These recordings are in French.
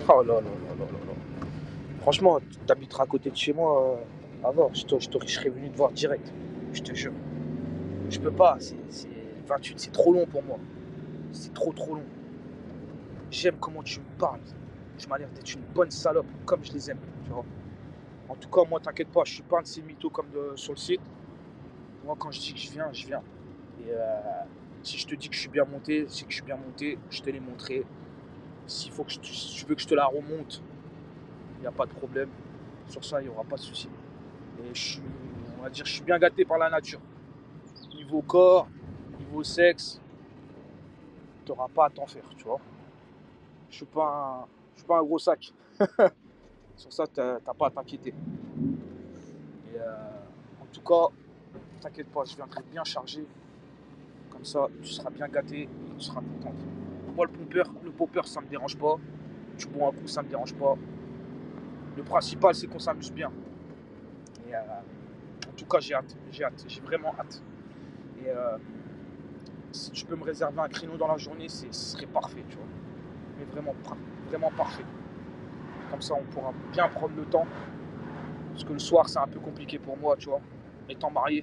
Oh là là là là là là. Franchement, tu habiteras à côté de chez moi avant. Je serais venu te voir direct. Je te jure. Je peux pas. 28, c'est trop long pour moi. C'est trop trop long. J'aime comment tu me parles. Tu m'as l'air d'être une bonne salope, comme je les aime. Tu vois. En tout cas, moi, t'inquiète pas, je suis pas un de ces mythos comme sur le site. Moi, quand je dis que je viens, je viens. Et si je te dis que je suis bien monté, c'est que je suis bien monté. Je te l'ai montré. S'il faut que si tu veux que je te la remonte, il n'y a pas de problème. Sur ça, il n'y aura pas de souci. Et on va dire, je suis bien gâté par la nature. Niveau corps, niveau sexe, tu n'auras pas à t'en faire, tu vois. Je suis pas un gros sac. Sur ça, t'as pas à t'inquiéter. Et en tout cas, t'inquiète pas, je viendrai bien chargé. Comme ça, tu seras bien gâté et tu seras content. Moi, le popper, ça me dérange pas. Tu bois un coup, ça me dérange pas. Le principal, c'est qu'on s'amuse bien. Et en tout cas, j'ai vraiment hâte. Et si tu peux me réserver un créneau dans la journée, ce serait parfait, tu vois. Mais vraiment parfait. Comme ça, on pourra bien prendre le temps. Parce que le soir, c'est un peu compliqué pour moi, tu vois, étant marié.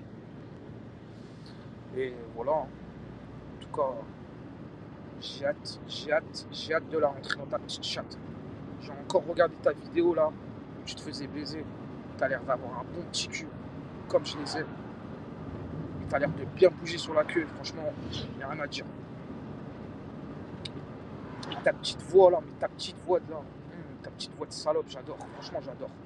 Et voilà. En tout cas, j'ai hâte de la rentrer dans ta petite chatte. J'ai encore regardé ta vidéo là, où tu te faisais baiser. T'as l'air d'avoir un bon petit cul, comme je les aime. Et t'as l'air de bien bouger sur la queue, franchement, y a rien à dire. Et ta petite voix là, mais ta petite voix de là, ta petite voix de salope, j'adore, franchement j'adore.